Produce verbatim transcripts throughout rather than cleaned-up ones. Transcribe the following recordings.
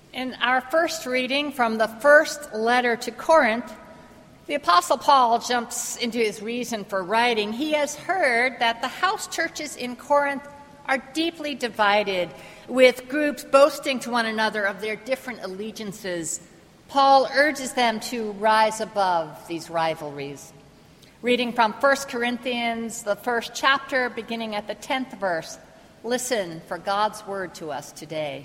In our first reading from the first letter to Corinth, the Apostle Paul jumps into his reason for writing. He has heard that the house churches in Corinth are deeply divided, with groups boasting to one another of their different allegiances. Paul urges them to rise above these rivalries. Reading from First Corinthians, the first chapter, beginning at the tenth verse, listen for God's word to us today.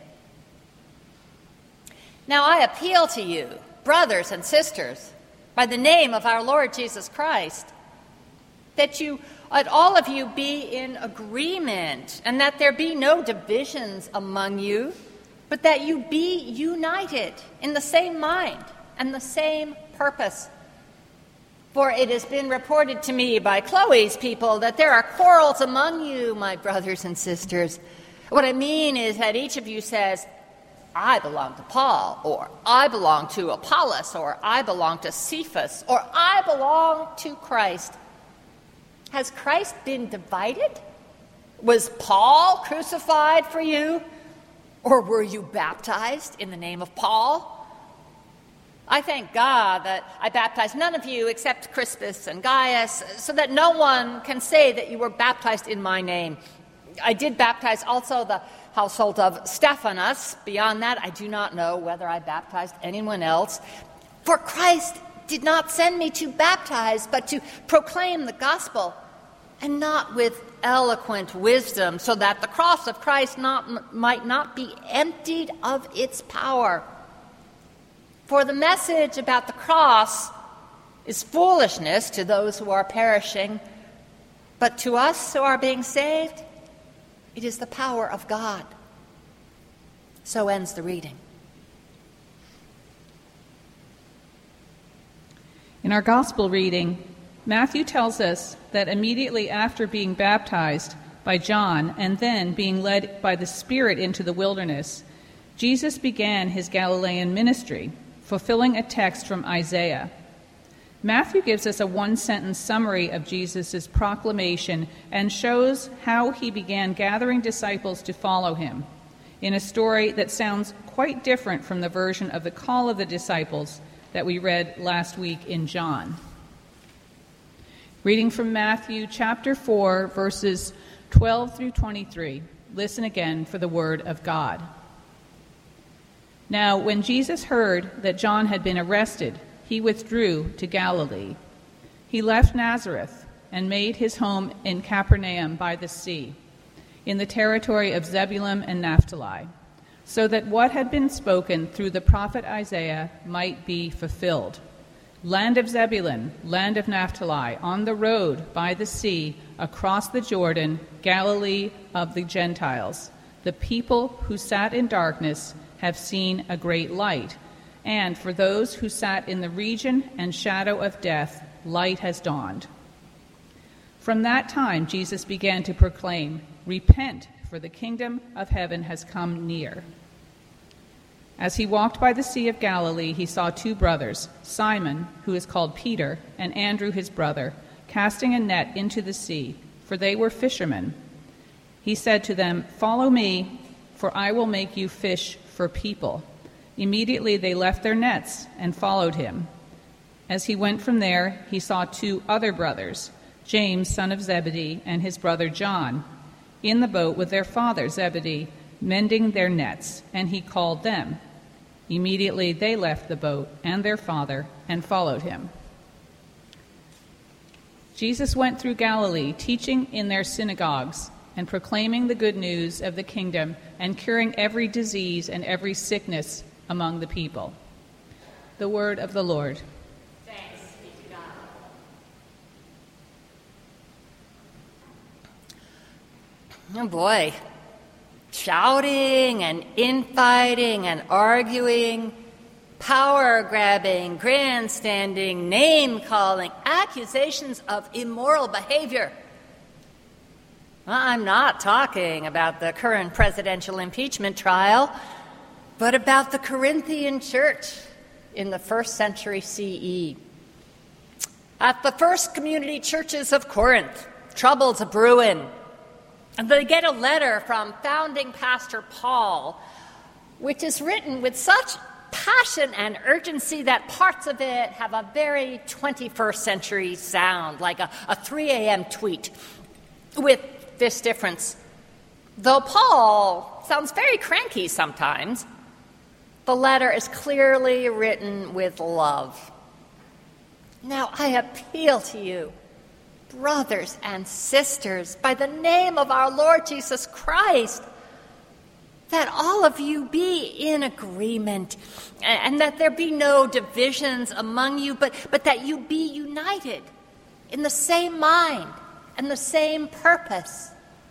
Now I appeal to you, brothers and sisters, by the name of our Lord Jesus Christ, that you, that all of you be in agreement, and that there be no divisions among you, but that you be united in the same mind and the same purpose. For it has been reported to me by Chloe's people that there are quarrels among you, my brothers and sisters. What I mean is that each of you says, I belong to Paul, or I belong to Apollos, or I belong to Cephas, or I belong to Christ. Has Christ been divided? Was Paul crucified for you? Or were you baptized in the name of Paul? I thank God that I baptized none of you except Crispus and Gaius, so that no one can say that you were baptized in my name. I did baptize also the household of Stephanas. Beyond that, I do not know whether I baptized anyone else. For Christ did not send me to baptize, but to proclaim the gospel, and not with eloquent wisdom, so that the cross of Christ not, might not be emptied of its power. For the message about the cross is foolishness to those who are perishing, but to us who are being saved, it is the power of God. So ends the reading. In our gospel reading, Matthew tells us that immediately after being baptized by John and then being led by the Spirit into the wilderness, Jesus began his Galilean ministry, fulfilling a text from Isaiah. Matthew gives us a one-sentence summary of Jesus' proclamation and shows how he began gathering disciples to follow him, in a story that sounds quite different from the version of the call of the disciples that we read last week in John. Reading from Matthew chapter four, verses twelve through twenty-three. Listen again for the word of God. Now, when Jesus heard that John had been arrested, he withdrew to Galilee. He left Nazareth and made his home in Capernaum by the sea, in the territory of Zebulun and Naphtali, so that what had been spoken through the prophet Isaiah might be fulfilled. Land of Zebulun, land of Naphtali, on the road by the sea, across the Jordan, Galilee of the Gentiles. The people who sat in darkness have seen a great light. And for those who sat in the region and shadow of death, light has dawned. From that time, Jesus began to proclaim, "Repent, for the kingdom of heaven has come near." As he walked by the Sea of Galilee, he saw two brothers, Simon, who is called Peter, and Andrew his brother, casting a net into the sea, for they were fishermen. He said to them, "Follow me, for I will make you fish for people." Immediately they left their nets and followed him. As he went from there, he saw two other brothers, James, son of Zebedee, and his brother John, in the boat with their father Zebedee, mending their nets, and he called them. Immediately they left the boat and their father and followed him. Jesus went through Galilee, teaching in their synagogues and proclaiming the good news of the kingdom and curing every disease and every sickness among the people. The word of the Lord. Thanks be to God. Oh boy. Shouting and infighting and arguing, power-grabbing, grandstanding, name-calling, accusations of immoral behavior. I'm not talking about the current presidential impeachment trial, but about the Corinthian church in the first century C E. At the first community churches of Corinth, trouble's a brewing. And they get a letter from founding Pastor Paul, which is written with such passion and urgency that parts of it have a very twenty-first century sound, like a, a three a.m. tweet, with this difference. Though Paul sounds very cranky sometimes, the letter is clearly written with love. Now I appeal to you, brothers and sisters, by the name of our Lord Jesus Christ, that all of you be in agreement, and that there be no divisions among you, but, but that you be united in the same mind and the same purpose.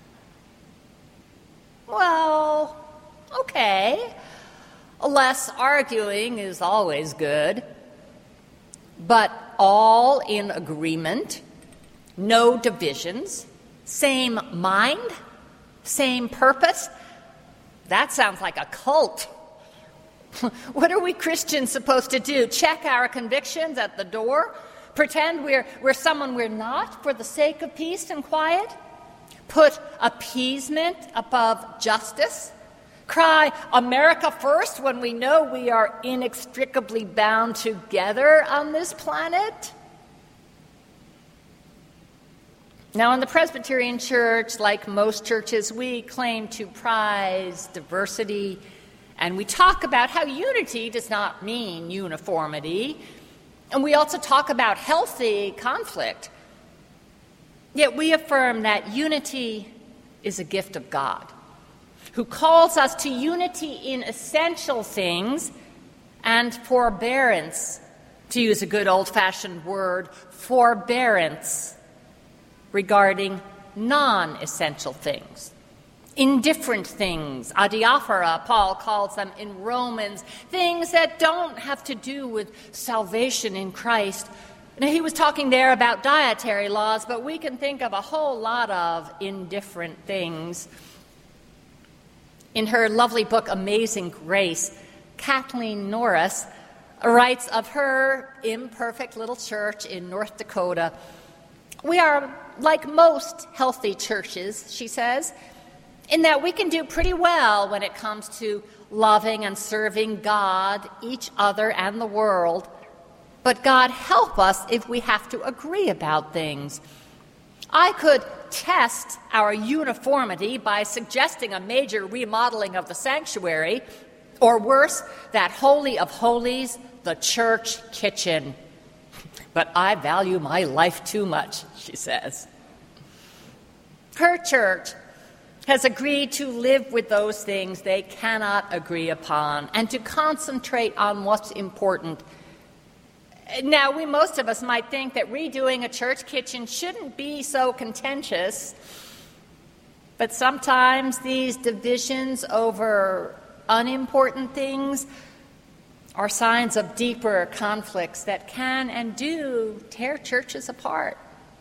Well, okay, less arguing is always good, but all in agreement, no divisions, same mind, same purpose. That sounds like a cult. What are we Christians supposed to do? Check our convictions at the door? Pretend we're, we're someone we're not for the sake of peace and quiet? Put appeasement above justice? Cry America first when we know we are inextricably bound together on this planet? Now, in the Presbyterian Church, like most churches, we claim to prize diversity, and we talk about how unity does not mean uniformity, and we also talk about healthy conflict. Yet we affirm that unity is a gift of God, who calls us to unity in essential things and forbearance, to use a good old-fashioned word, forbearance, regarding non-essential things, indifferent things, adiaphora, Paul calls them in Romans, things that don't have to do with salvation in Christ. Now, he was talking there about dietary laws, but we can think of a whole lot of indifferent things. In her lovely book, Amazing Grace, Kathleen Norris writes of her imperfect little church in North Dakota. We are like most healthy churches, she says, in that we can do pretty well when it comes to loving and serving God, each other, and the world. But God help us if we have to agree about things. I could test our uniformity by suggesting a major remodeling of the sanctuary, or worse, that Holy of Holies, the church kitchen. But I value my life too much, she says. Her church has agreed to live with those things they cannot agree upon and to concentrate on what's important. Now, we most of us might think that redoing a church kitchen shouldn't be so contentious, but sometimes these divisions over unimportant things are signs of deeper conflicts that can and do tear churches apart.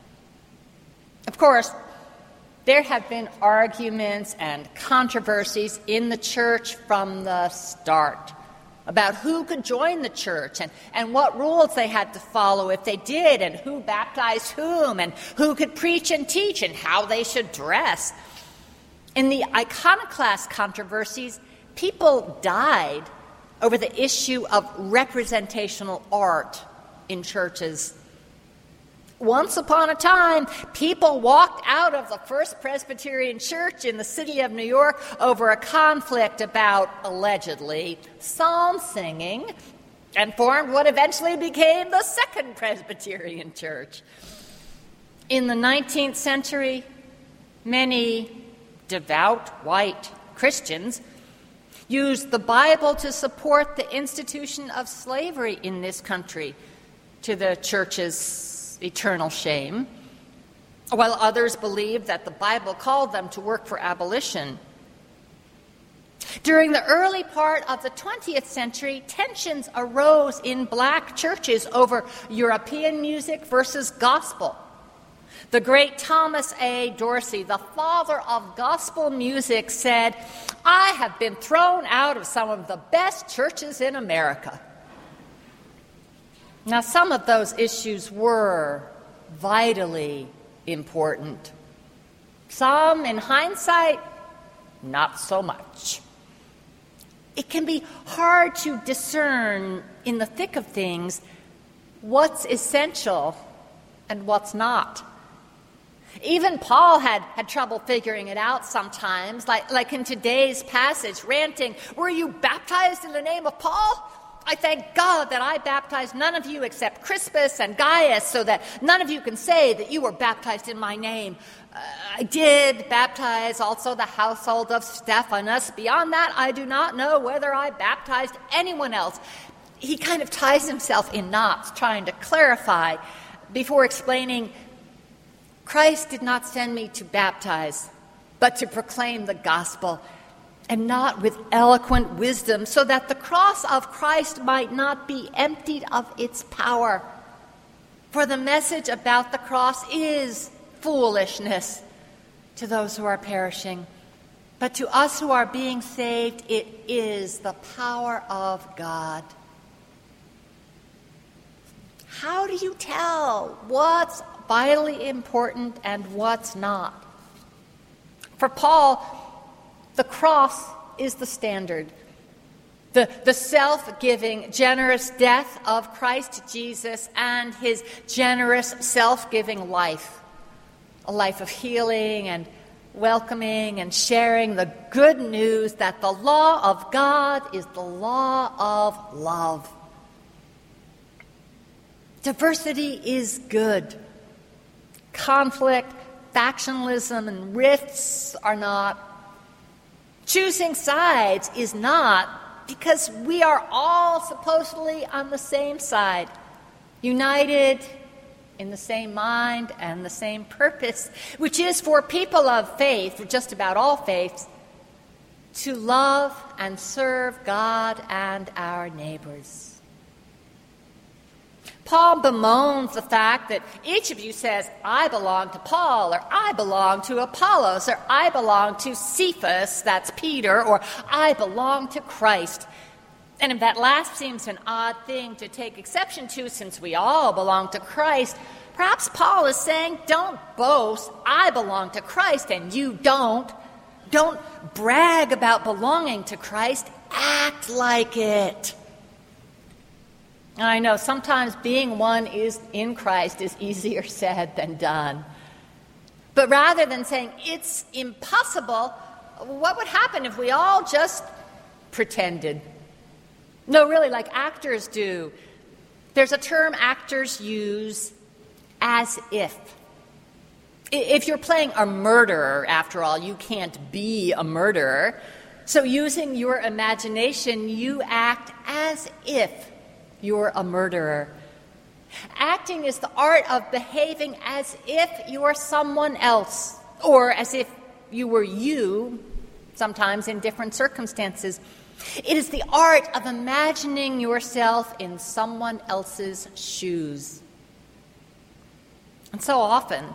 Of course, there have been arguments and controversies in the church from the start about who could join the church and, and what rules they had to follow if they did, and who baptized whom, and who could preach and teach, and how they should dress. In the iconoclast controversies, people died over the issue of representational art in churches. Once upon a time, people walked out of the First Presbyterian Church in the city of New York over a conflict about, allegedly, psalm singing, and formed what eventually became the Second Presbyterian Church. In the nineteenth century, many devout white Christians used the Bible to support the institution of slavery in this country, to the church's eternal shame, while others believed that the Bible called them to work for abolition. During the early part of the twentieth century, tensions arose in black churches over European music versus gospel. The great Thomas A. Dorsey, the father of gospel music, said, "I have been thrown out of some of the best churches in America." Now, some of those issues were vitally important. Some, in hindsight, not so much. it can be hard to discern in the thick of things what's essential and what's not. Even Paul had, had trouble figuring it out sometimes, like, like in today's passage, ranting, "Were you baptized in the name of Paul? I thank God that I baptized none of you except Crispus and Gaius, so that none of you can say that you were baptized in my name. Uh, I did baptize also the household of Stephanas. Beyond that, I do not know whether I baptized anyone else." He kind of ties himself in knots, trying to clarify before explaining, "Christ did not send me to baptize, but to proclaim the gospel, and not with eloquent wisdom, so that the cross of Christ might not be emptied of its power. For the message about the cross is foolishness to those who are perishing, but to us who are being saved, it is the power of God." How do you tell what's vitally important and what's not? For Paul, the cross is the standard. The, the self-giving, generous death of Christ Jesus and his generous, self-giving life. A life of healing and welcoming and sharing the good news that the law of God is the law of love. Diversity is good. Conflict, factionalism, and rifts are not. Choosing sides is not, because we are all supposedly on the same side, united in the same mind and the same purpose, which is for people of faith, for just about all faiths, to love and serve God and our neighbors. Paul bemoans the fact that each of you says, "I belong to Paul," or "I belong to Apollos," or "I belong to Cephas," that's Peter, or "I belong to Christ." And if that last seems an odd thing to take exception to, since we all belong to Christ, perhaps Paul is saying, don't boast, "I belong to Christ," and you don't. Don't brag about belonging to Christ. Act like it. And I know sometimes being one is in Christ is easier said than done. But rather than saying it's impossible, what would happen if we all just pretended? No, really, like actors do. There's a term actors use, "as if." If you're playing a murderer, after all, you can't be a murderer. So using your imagination, you act as if you're a murderer. Acting is the art of behaving as if you're someone else, or as if you were you, sometimes in different circumstances. It is the art of imagining yourself in someone else's shoes. And so often,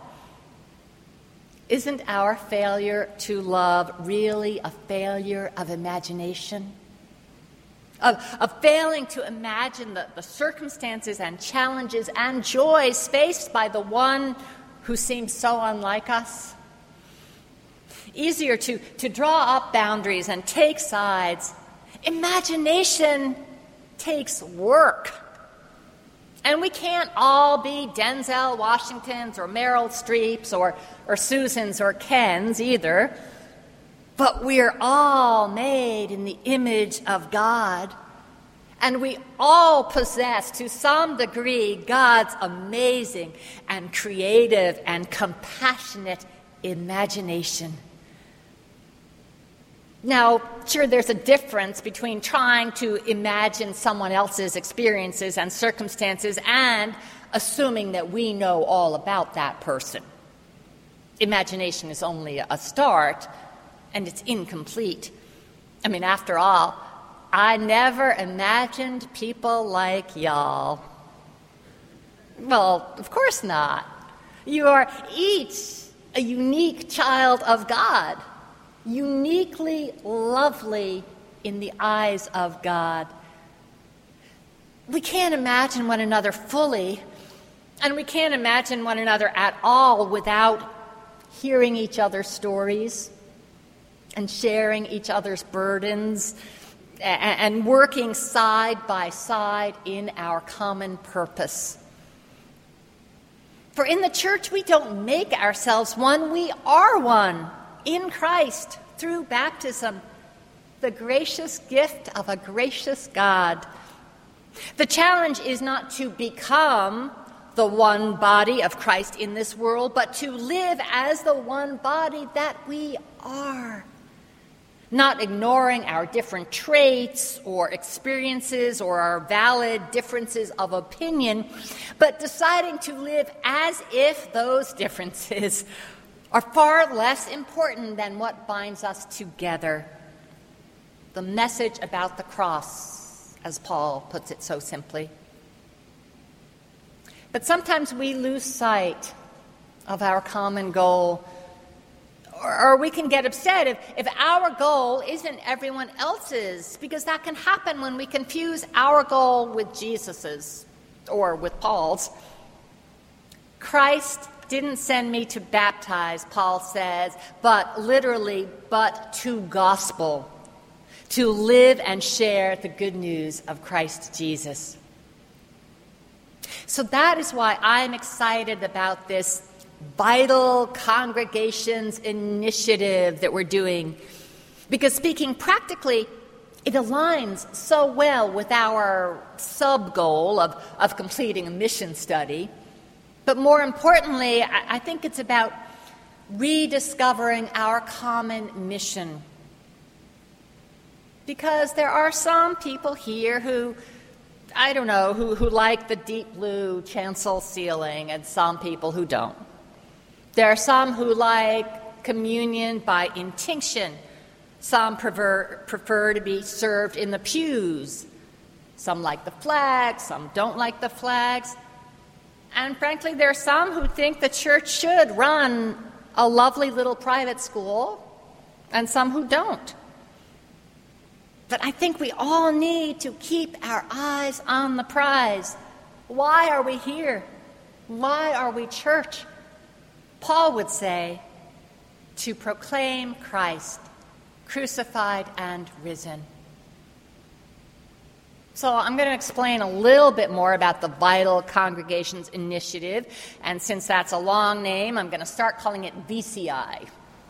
isn't our failure to love really a failure of imagination? Of, of failing to imagine the, the circumstances and challenges and joys faced by the one who seems so unlike us? Easier to, to draw up boundaries and take sides. Imagination takes work. And we can't all be Denzel Washingtons or Meryl Streeps or, or Susans or Kens either. But we're all made in the image of God, and we all possess, to some degree, God's amazing and creative and compassionate imagination. Now, sure, there's a difference between trying to imagine someone else's experiences and circumstances and assuming that we know all about that person. Imagination is only a start, and it's incomplete. I mean, after all, I never imagined people like y'all. Well, of course not. You are each a unique child of God, uniquely lovely in the eyes of God. We can't imagine one another fully, and we can't imagine one another at all without hearing each other's stories and sharing each other's burdens and working side by side in our common purpose. For in the church, we don't make ourselves one, we are one in Christ through baptism, the gracious gift of a gracious God. The challenge is not to become the one body of Christ in this world, but to live as the one body that we are. Not ignoring our different traits or experiences or our valid differences of opinion, but deciding to live as if those differences are far less important than what binds us together. The message about the cross, as Paul puts it so simply. But sometimes we lose sight of our common goal, or, or we can get upset if, if our goal isn't everyone else's, because that can happen when we confuse our goal with Jesus's or with Paul's. Christ didn't send me to baptize, Paul says, but literally, but to gospel, to live and share the good news of Christ Jesus. So that is why I'm excited about this Vital Congregations initiative that we're doing. Because speaking practically, it aligns so well with our sub-goal of, of completing a mission study. But more importantly, I, I think it's about rediscovering our common mission. Because there are some people here who I don't know, who, who like the deep blue chancel ceiling and some people who don't. There are some who like communion by intinction. Some prefer, prefer to be served in the pews. Some like the flags, some don't like the flags. And frankly, there are some who think the church should run a lovely little private school, and some who don't. But I think we all need to keep our eyes on the prize. Why are we here? Why are we church? Paul would say, to proclaim Christ, crucified and risen. So I'm going to explain a little bit more about the Vital Congregations Initiative, and since that's a long name, I'm going to start calling it V C I.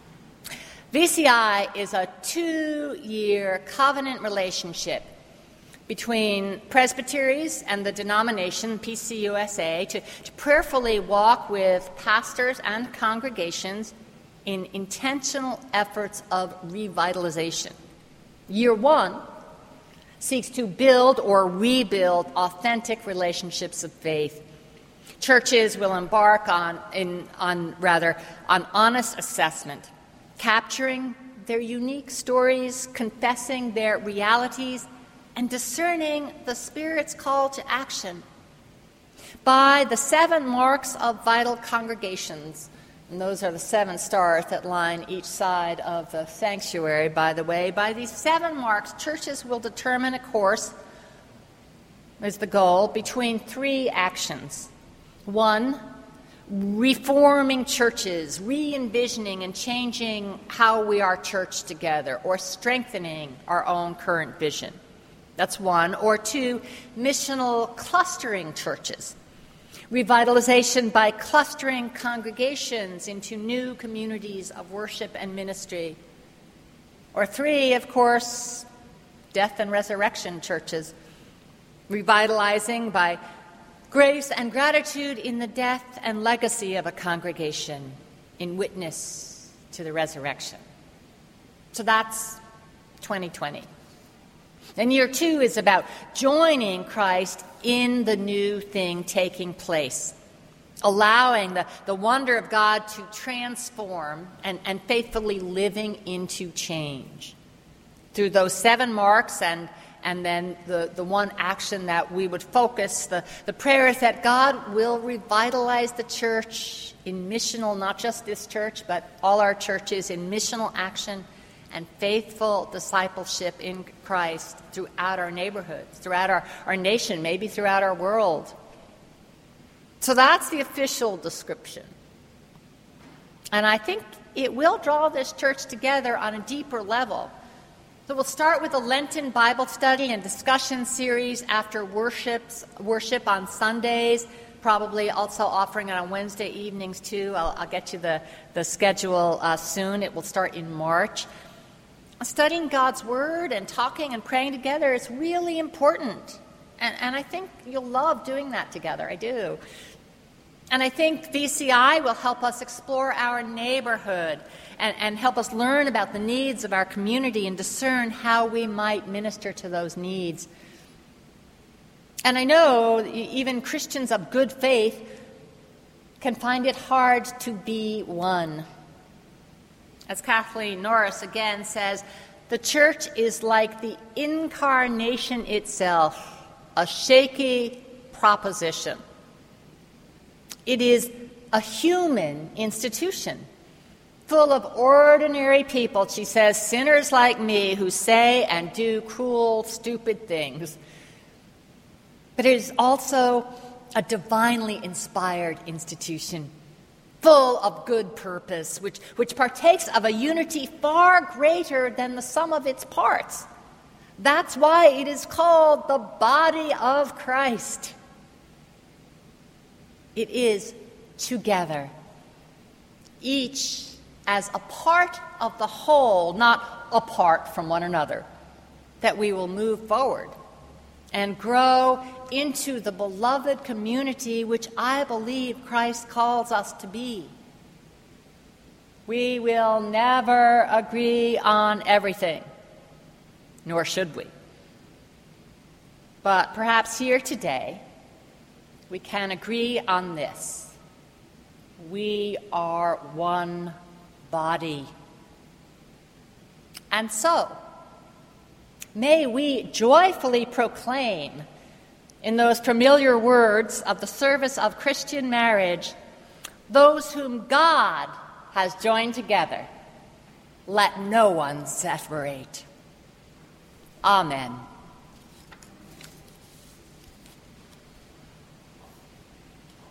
V C I is a two-year covenant relationship between presbyteries and the denomination P C U S A to, to prayerfully walk with pastors and congregations in intentional efforts of revitalization. Year one seeks to build or rebuild authentic relationships of faith. Churches will embark on, in, on rather, on honest assessment, capturing their unique stories, confessing their realities, and discerning the Spirit's call to action. By the seven marks of vital congregations, and those are the seven stars that line each side of the sanctuary, by the way, by these seven marks, churches will determine a course, is the goal, between three actions. One, reforming churches, re-envisioning and changing how we are church together, or strengthening our own current vision. That's one. Or two, missional clustering churches, revitalization by clustering congregations into new communities of worship and ministry. Or three, of course, death and resurrection churches, revitalizing by grace and gratitude in the death and legacy of a congregation in witness to the resurrection. So that's twenty twenty. And year two is about joining Christ in the new thing taking place, allowing the, the wonder of God to transform and, and faithfully living into change. Through those seven marks and And then the, the one action that we would focus, the, the prayer is that God will revitalize the church in missional, not just this church, but all our churches, in missional action and faithful discipleship in Christ throughout our neighborhoods, throughout our, our nation, maybe throughout our world. So that's the official description. And I think it will draw this church together on a deeper level. So we'll start with a Lenten Bible study and discussion series after worships, worship on Sundays, probably also offering it on Wednesday evenings too. I'll, I'll get you the, the schedule uh, soon. It will start in March. Studying God's Word and talking and praying together is really important. And, and I think you'll love doing that together. I do. And I think V C I will help us explore our neighborhood and, and help us learn about the needs of our community and discern how we might minister to those needs. And I know even Christians of good faith can find it hard to be one. As Kathleen Norris again says, the church is like the incarnation itself, a shaky proposition. It is a human institution, full of ordinary people, she says, sinners like me who say and do cruel, stupid things. But it is also a divinely inspired institution, full of good purpose, which, which partakes of a unity far greater than the sum of its parts. That's why it is called the body of Christ. It is together, each as a part of the whole, not apart from one another, that we will move forward and grow into the beloved community which I believe Christ calls us to be. We will never agree on everything, nor should we. But perhaps here today, we can agree on this. We are one body. And so, may we joyfully proclaim in those familiar words of the service of Christian marriage, those whom God has joined together, let no one separate. Amen.